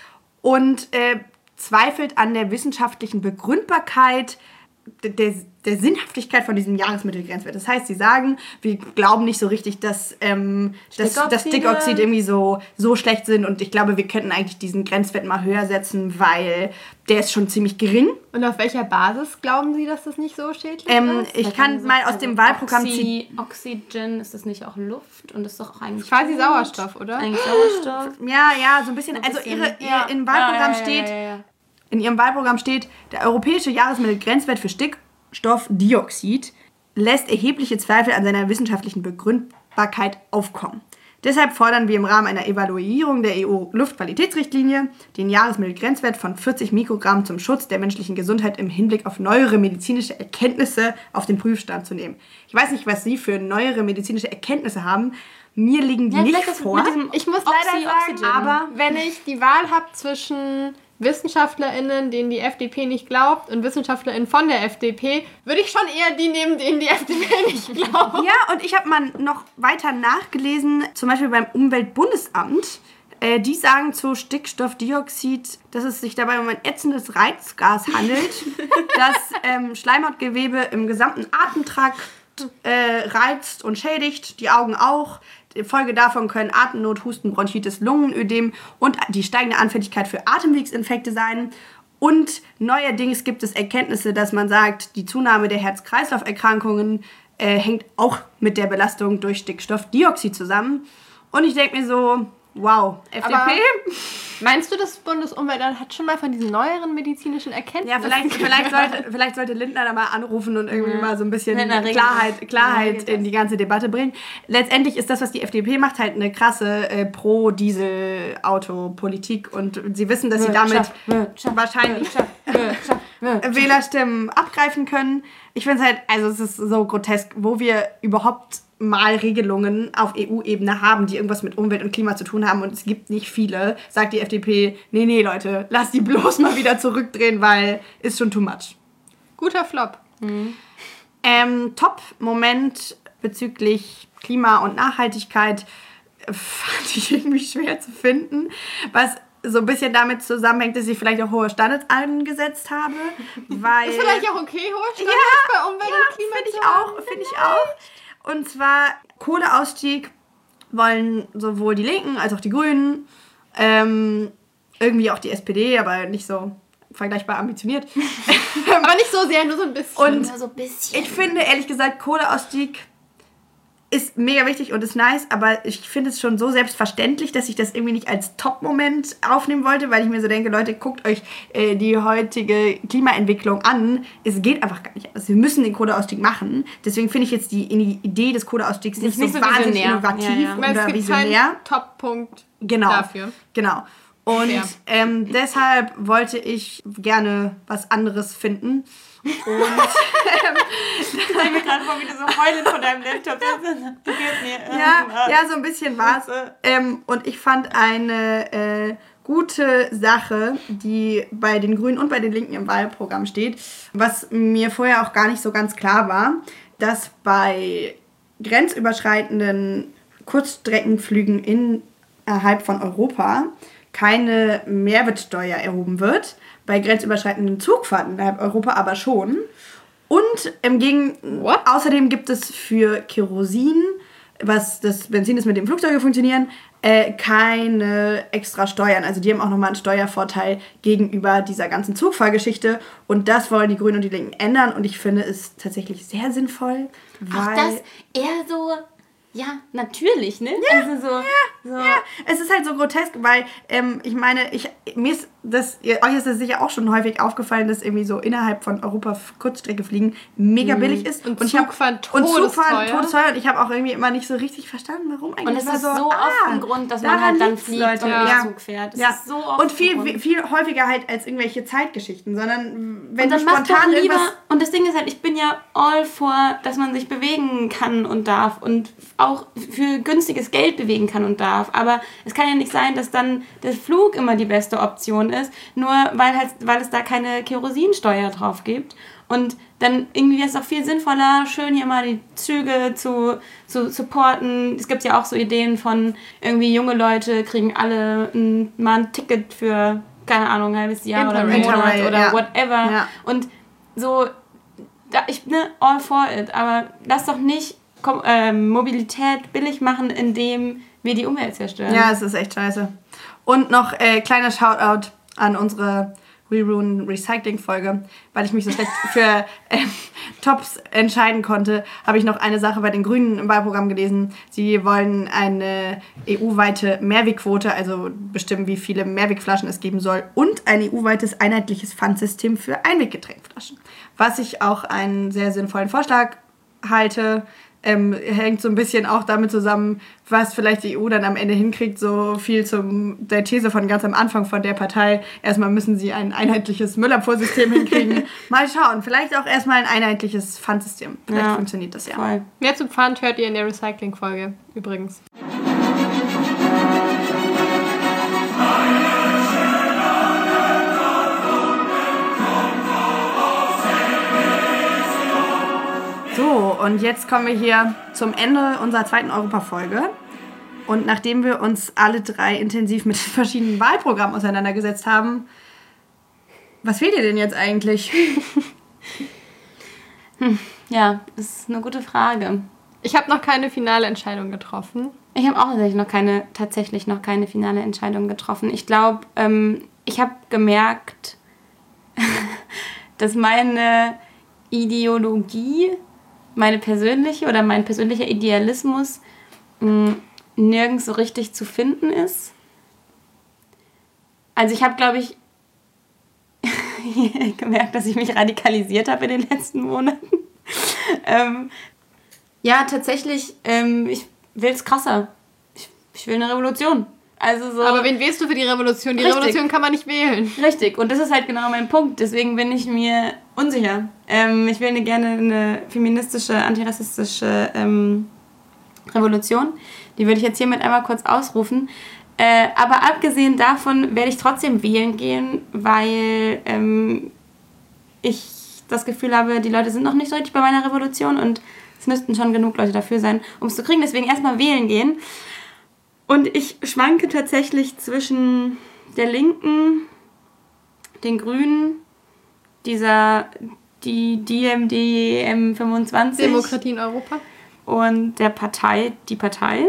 und äh, zweifelt an der wissenschaftlichen Begründbarkeit der, der Sinnhaftigkeit von diesem Jahresmittelgrenzwert. Das heißt, sie sagen, wir glauben nicht so richtig, dass, ähm, dass, dass Stickoxide irgendwie so, so schlecht sind und ich glaube, wir könnten eigentlich diesen Grenzwert mal höher setzen, weil der ist schon ziemlich gering. Und auf welcher Basis glauben Sie, dass das nicht so schädlich ähm, ist? Ich kann mal aus also dem Wahlprogramm ziehen. Oxygen, ist das nicht auch Luft? Und das ist doch auch eigentlich... Quasi gut. Sauerstoff, oder? Eigentlich Sauerstoff. Ja, ja, so ein bisschen. Ein also bisschen, ihre, ihr ja. im Wahlprogramm Ja, ja, steht... ja, ja, ja. In ihrem Wahlprogramm steht, der europäische Jahresmittelgrenzwert für Stickstoffdioxid lässt erhebliche Zweifel an seiner wissenschaftlichen Begründbarkeit aufkommen. Deshalb fordern wir im Rahmen einer Evaluierung der E U-Luftqualitätsrichtlinie den Jahresmittelgrenzwert von vierzig Mikrogramm zum Schutz der menschlichen Gesundheit im Hinblick auf neuere medizinische Erkenntnisse auf den Prüfstand zu nehmen. Ich weiß nicht, was Sie für neuere medizinische Erkenntnisse haben. Mir liegen die Ja, nicht vielleicht das vor. mit diesem Ich muss Oxy- leider sagen, Oxygen. aber wenn ich die Wahl habe zwischen WissenschaftlerInnen, denen die F D P nicht glaubt, und WissenschaftlerInnen von der F D P, würde ich schon eher die nehmen, denen die F D P nicht glaubt. Ja, und ich habe mal noch weiter nachgelesen, zum Beispiel beim Umweltbundesamt. Äh, die sagen zu Stickstoffdioxid, dass es sich dabei um ein ätzendes Reizgas handelt, das ähm, Schleimhautgewebe im gesamten Atemtrakt äh, reizt und schädigt, die Augen auch. Folge davon können Atemnot, Husten, Bronchitis, Lungenödem und die steigende Anfälligkeit für Atemwegsinfekte sein. Und neuerdings gibt es Erkenntnisse, dass man sagt, die Zunahme der Herz-Kreislauf-Erkrankungen äh, hängt auch mit der Belastung durch Stickstoffdioxid zusammen. Und ich denke mir so, wow, F D P? Aber meinst du, das Bundesumweltamt hat schon mal von diesen neueren medizinischen Erkenntnissen? Ja, vielleicht, vielleicht, sollte, vielleicht sollte Lindner da mal anrufen und irgendwie mal so ein bisschen Lindner Klarheit, Klarheit ja, in die ganze Debatte bringen. Letztendlich ist das, was die F D P macht, halt eine krasse äh, Pro-Diesel-Auto-Politik und sie wissen, dass sie damit Wirtschaft, wahrscheinlich Wirtschaft, Wirtschaft, Wirtschaft. Wählerstimmen abgreifen können. Ich finde es halt, also es ist so grotesk, wo wir überhaupt mal Regelungen auf E U-Ebene haben, die irgendwas mit Umwelt und Klima zu tun haben und es gibt nicht viele, sagt die F D P, nee, nee, Leute, lass die bloß mal wieder zurückdrehen, weil ist schon too much. Guter Flop. Mhm. Ähm, Top-Moment bezüglich Klima und Nachhaltigkeit fand ich irgendwie schwer zu finden, was so ein bisschen damit zusammenhängt, dass ich vielleicht auch hohe Standards angesetzt habe, weil... Ist vielleicht auch okay, hohe Standards ja, bei Umwelt ja, und Klima finde zu ich haben? auch, finde ich auch. Und zwar Kohleausstieg wollen sowohl die Linken als auch die Grünen, ähm, irgendwie auch die S P D, aber nicht so vergleichbar ambitioniert. Aber nicht so sehr, nur so ein bisschen. Und nur so ein bisschen. Ich finde, ehrlich gesagt, Kohleausstieg ist mega wichtig und ist nice, aber ich finde es schon so selbstverständlich, dass ich das irgendwie nicht als Top-Moment aufnehmen wollte, weil ich mir so denke, Leute, guckt euch äh, die heutige Klimaentwicklung an. Es geht einfach gar nicht anders. Wir müssen den Kohleausstieg machen. Deswegen finde ich jetzt die Idee des Kohleausstiegs nicht, nicht so, so wahnsinnig visionär. innovativ ja, ja. oder es gibt visionär. Top-Punkt genau, dafür. Genau. Und ähm, deshalb wollte ich gerne was anderes finden. Und ähm, ich stelle mir gerade vor, wie du so heulend von deinem Laptop sitzt. ja, ja, so ein bisschen war's. Ähm, und ich fand eine äh, gute Sache, die bei den Grünen und bei den Linken im Wahlprogramm steht, was mir vorher auch gar nicht so ganz klar war, dass bei grenzüberschreitenden Kurzstreckenflügen innerhalb von Europa keine Mehrwertsteuer erhoben wird, bei grenzüberschreitenden Zugfahrten innerhalb Europa aber schon. Und im Gegen What? außerdem gibt es für Kerosin, was das Benzin ist, mit dem Flugzeuge funktionieren, äh, keine extra Steuern. Also die haben auch nochmal einen Steuervorteil gegenüber dieser ganzen Zugfahrgeschichte. Und das wollen die Grünen und die Linken ändern. Und ich finde es tatsächlich sehr sinnvoll, weil... Ach, das eher so... Ja, natürlich, ne? Ja, also so, ja, so. ja. Es ist halt so grotesk, weil ähm, ich meine, ich, mir ist das, euch ist das sicher auch schon häufig aufgefallen, dass irgendwie so innerhalb von Europa Kurzstrecke fliegen mega mhm. billig ist. Und, und Zugfahren todesteuer. Und Zugfahren todesteuer. Und ich habe auch irgendwie immer nicht so richtig verstanden, warum eigentlich. Und es ist so, so ah, oft ein Grund, dass man halt dann fliegt Leute. und ja. Zug fährt. Das ja. ist so oft und viel, viel häufiger halt als irgendwelche Zeitgeschichten, sondern wenn und dann du spontan lieber, irgendwas... Und das Ding ist halt, ich bin ja all for, dass man sich bewegen kann und darf und auch für günstiges Geld bewegen kann und darf. Aber es kann ja nicht sein, dass dann der Flug immer die beste Option ist, nur weil, halt, weil es da keine Kerosinsteuer drauf gibt. Und dann irgendwie ist es auch viel sinnvoller, schön hier mal die Züge zu, zu supporten. Es gibt ja auch so Ideen von irgendwie junge Leute kriegen alle ein, mal ein Ticket für, keine Ahnung, ein halbes Jahr oder einen Monat oder ja. whatever. Ja. Und so, da, ich bin ne, all for it, aber lass doch nicht Kom- äh, Mobilität billig machen, indem wir die Umwelt zerstören. Ja, es ist echt scheiße. Und noch äh, kleiner Shoutout an unsere Reruin Recycling Folge, weil ich mich so schlecht für äh, Tops entscheiden konnte, habe ich noch eine Sache bei den Grünen im Wahlprogramm gelesen. Sie wollen eine E U-weite Mehrwegquote, also bestimmen, wie viele Mehrwegflaschen es geben soll, und ein E U-weites einheitliches Pfandsystem für Einweggetränkflaschen. Was ich auch einen sehr sinnvollen Vorschlag halte. Ähm, hängt so ein bisschen auch damit zusammen, was vielleicht die E U dann am Ende hinkriegt, so viel zum der These von ganz am Anfang von der Partei. Erstmal müssen sie ein einheitliches Müllabfuhrsystem hinkriegen. Mal schauen, vielleicht auch erstmal ein einheitliches Pfandsystem. Vielleicht ja, funktioniert das ja. Voll. Mehr zum Pfand hört ihr in der Recycling-Folge übrigens. So, und jetzt kommen wir hier zum Ende unserer zweiten Europa-Folge. Und nachdem wir uns alle drei intensiv mit verschiedenen Wahlprogrammen auseinandergesetzt haben, was fehlt dir denn jetzt eigentlich? hm, ja, das ist eine gute Frage. Ich habe noch keine finale Entscheidung getroffen. Ich habe auch tatsächlich noch keine, tatsächlich noch keine finale Entscheidung getroffen. Ich glaube, ähm, ich habe gemerkt, dass meine Ideologie, meine persönliche oder mein persönlicher Idealismus mh, nirgends so richtig zu finden ist. Also ich habe, glaube ich, gemerkt, dass ich mich radikalisiert habe in den letzten Monaten. ähm, ja, tatsächlich, ähm, ich will es krasser. Ich, ich will eine Revolution. Also so. Aber wen wählst du für die Revolution? Die Richtig. Revolution kann man nicht wählen. Richtig, und das ist halt genau mein Punkt. Deswegen bin ich mir unsicher. Ähm, ich will eine, gerne eine feministische, antirassistische ähm, Revolution. Die würde ich jetzt hiermit einmal kurz ausrufen. Äh, aber abgesehen davon werde ich trotzdem wählen gehen, weil ähm, ich das Gefühl habe, die Leute sind noch nicht so richtig bei meiner Revolution und es müssten schon genug Leute dafür sein, um es zu kriegen. Deswegen erstmal wählen gehen. Und ich schwanke tatsächlich zwischen der Linken, den Grünen, dieser die D M D M fünfundzwanzig. Demokratie in Europa. Und der Partei, die Partei.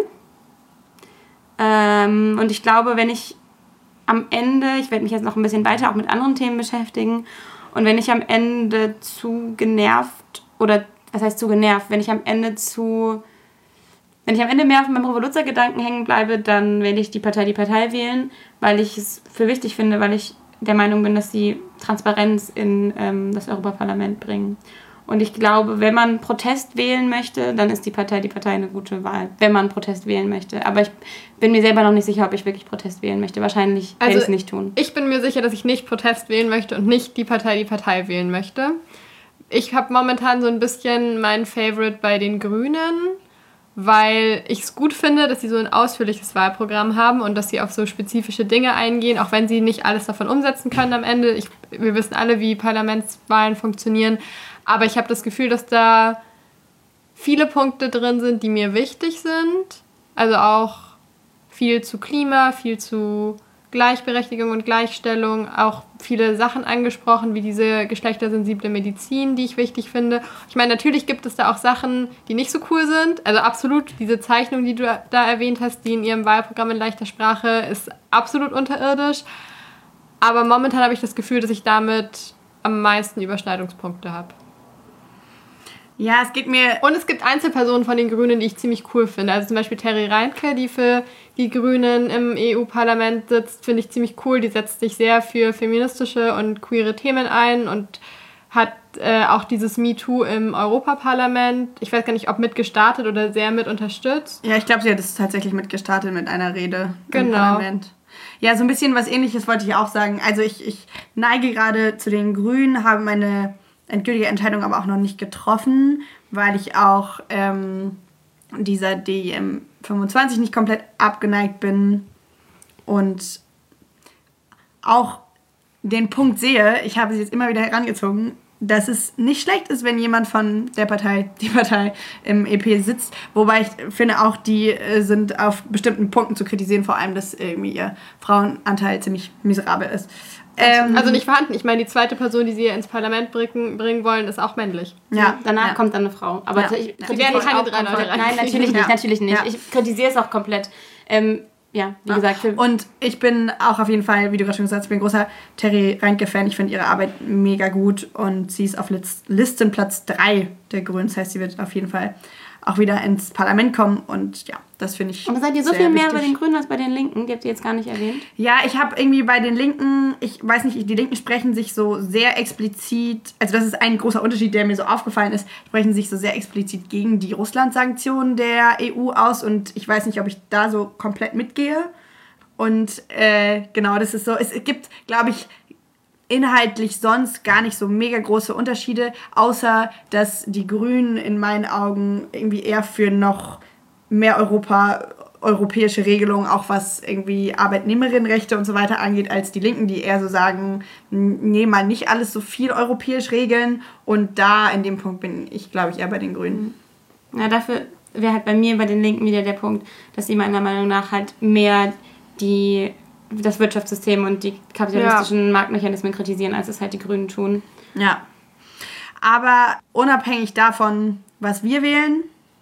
Ähm, und ich glaube, wenn ich am Ende, ich werde mich jetzt noch ein bisschen weiter auch mit anderen Themen beschäftigen, und wenn ich am Ende zu genervt, oder was heißt zu genervt, wenn ich am Ende zu, wenn ich am Ende mehr auf meinem Revoluzergedanken hängen bleibe, dann werde ich die Partei, die Partei wählen, weil ich es für wichtig finde, weil ich der Meinung bin, dass sie Transparenz in ähm, das Europaparlament bringen. Und ich glaube, wenn man Protest wählen möchte, dann ist die Partei, die Partei eine gute Wahl, wenn man Protest wählen möchte. Aber ich bin mir selber noch nicht sicher, ob ich wirklich Protest wählen möchte. Wahrscheinlich werde ich es nicht tun. Ich bin mir sicher, dass ich nicht Protest wählen möchte und nicht die Partei, die Partei wählen möchte. Ich habe momentan so ein bisschen meinen Favorite bei den Grünen, weil ich es gut finde, dass sie so ein ausführliches Wahlprogramm haben und dass sie auf so spezifische Dinge eingehen, auch wenn sie nicht alles davon umsetzen können am Ende. Ich, wir wissen alle, wie Parlamentswahlen funktionieren. Aber ich habe das Gefühl, dass da viele Punkte drin sind, die mir wichtig sind. Also auch viel zu Klima, viel zu Gleichberechtigung und Gleichstellung, auch viele Sachen angesprochen, wie diese geschlechtersensible Medizin, die ich wichtig finde. Ich meine, natürlich gibt es da auch Sachen, die nicht so cool sind. Also absolut, diese Zeichnung, die du da erwähnt hast, die in ihrem Wahlprogramm in leichter Sprache, ist absolut unterirdisch. Aber momentan habe ich das Gefühl, dass ich damit am meisten Überschneidungspunkte habe. Ja, es geht mir... Und es gibt Einzelpersonen von den Grünen, die ich ziemlich cool finde. Also zum Beispiel Terry Reintke, die für die Grünen im E U-Parlament sitzt, finde ich ziemlich cool. Die setzt sich sehr für feministische und queere Themen ein und hat äh, auch dieses MeToo im Europaparlament, ich weiß gar nicht, ob mitgestartet oder sehr mit unterstützt. Ja, ich glaube, sie hat es tatsächlich mitgestartet mit einer Rede genau. im Parlament. Ja, so ein bisschen was Ähnliches wollte ich auch sagen. Also ich, ich neige gerade zu den Grünen, habe meine endgültige Entscheidung aber auch noch nicht getroffen, weil ich auch ähm, dieser D M fünfundzwanzig nicht komplett abgeneigt bin und auch den Punkt sehe, ich habe sie jetzt immer wieder herangezogen, dass es nicht schlecht ist, wenn jemand von der Partei, die Partei im E P sitzt, wobei ich finde auch, die äh, sind auf bestimmten Punkten zu kritisieren, vor allem, dass irgendwie ihr Frauenanteil ziemlich miserabel ist. Ähm, also nicht vorhanden. Ich meine, die zweite Person, die sie ins Parlament bringen, bringen wollen, ist auch männlich. Ja, danach ja. kommt dann eine Frau. Aber ja. ich Sie werden keine drei Leute rein. Nein, natürlich nicht, ja. natürlich nicht. Ja. Ich kritisiere es auch komplett. Ähm, ja, wie ja. gesagt. Für und ich bin auch auf jeden Fall, wie du gerade schon gesagt hast, ich bin ein großer Terry Reintke-Fan. Ich finde ihre Arbeit mega gut und sie ist auf Listenplatz drei der Grünen. Das heißt, sie wird auf jeden Fall auch wieder ins Parlament kommen und ja, das finde ich. Aber seid ihr so viel mehr wichtig. Bei den Grünen als bei den Linken? Die habt ihr jetzt gar nicht erwähnt? Ja, ich habe irgendwie bei den Linken, ich weiß nicht, die Linken sprechen sich so sehr explizit, also das ist ein großer Unterschied, der mir so aufgefallen ist, sprechen sich so sehr explizit gegen die Russland-Sanktionen der E U aus und ich weiß nicht, ob ich da so komplett mitgehe. Und äh, genau, das ist so, es gibt, glaube ich, inhaltlich sonst gar nicht so mega große Unterschiede, außer dass die Grünen in meinen Augen irgendwie eher für noch mehr Europa, europäische Regelungen, auch was irgendwie Arbeitnehmerinnenrechte und so weiter angeht, als die Linken, die eher so sagen, nee, mal nicht alles so viel europäisch regeln. Und da, in dem Punkt bin ich, glaube ich, eher bei den Grünen. Ja, dafür wäre halt bei mir, bei den Linken wieder der Punkt, dass sie meiner Meinung nach halt mehr die das Wirtschaftssystem und die kapitalistischen ja. Marktmechanismen kritisieren, als es halt die Grünen tun. Ja. Aber unabhängig davon, was wir wählen...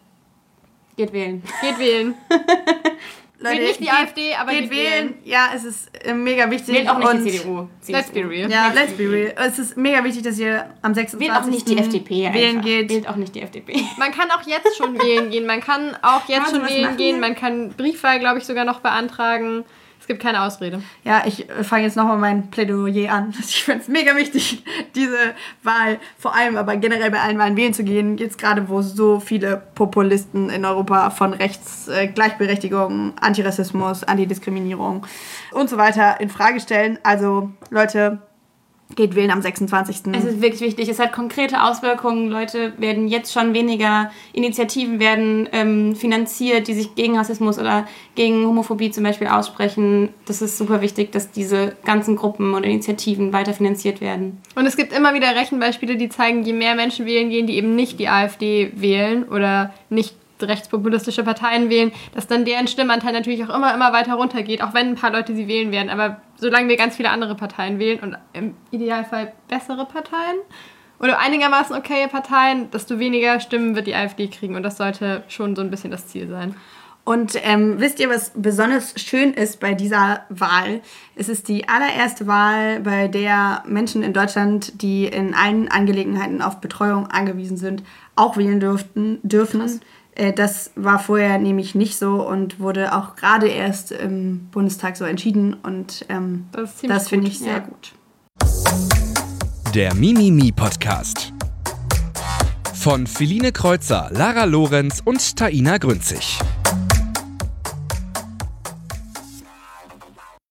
Geht wählen. Geht wählen. Leute, wählt nicht die geht, AfD, aber geht, geht wählen. wählen. Ja, es ist äh, mega wichtig. Wählt auch nicht und die C D U. Let's be real. Ja, let's be real. Es ist mega wichtig, dass ihr am sechsundzwanzigsten Wählt auch nicht die F D P. wählen geht. Wählt auch nicht die F D P. Man kann auch jetzt schon wählen gehen. Man kann auch jetzt kann schon wählen machen? gehen. Man kann Briefwahl, glaube ich, sogar noch beantragen. Es gibt keine Ausrede. Ja, ich fange jetzt nochmal mein Plädoyer an. Ich finde es mega wichtig, diese Wahl, vor allem aber generell bei allen Wahlen wählen zu gehen. Jetzt gerade, wo so viele Populisten in Europa von Rechts, äh, Gleichberechtigung, Antirassismus, Antidiskriminierung und so weiter in Frage stellen. Also Leute, geht wählen am sechsundzwanzigsten Es ist wirklich wichtig. Es hat konkrete Auswirkungen. Leute werden jetzt schon weniger, Initiativen werden ähm, finanziert, die sich gegen Rassismus oder gegen Homophobie zum Beispiel aussprechen. Das ist super wichtig, dass diese ganzen Gruppen und Initiativen weiter finanziert werden. Und es gibt immer wieder Rechenbeispiele, die zeigen, je mehr Menschen wählen gehen, die eben nicht die AfD wählen oder nicht rechtspopulistische Parteien wählen, dass dann deren Stimmanteil natürlich auch immer, immer weiter runtergeht, auch wenn ein paar Leute sie wählen werden. Aber solange wir ganz viele andere Parteien wählen und im Idealfall bessere Parteien oder einigermaßen okaye Parteien, desto weniger Stimmen wird die AfD kriegen. Und das sollte schon so ein bisschen das Ziel sein. Und ähm, wisst ihr, was besonders schön ist bei dieser Wahl? Es ist die allererste Wahl, bei der Menschen in Deutschland, die in allen Angelegenheiten auf Betreuung angewiesen sind, auch wählen dürften, dürfen. Krass. Das war vorher nämlich nicht so und wurde auch gerade erst im Bundestag so entschieden. Und ähm, das, das finde ich sehr ja. gut. Der Mimimi-Podcast von Feline Kreuzer, Lara Lorenz und Taina Grünzig.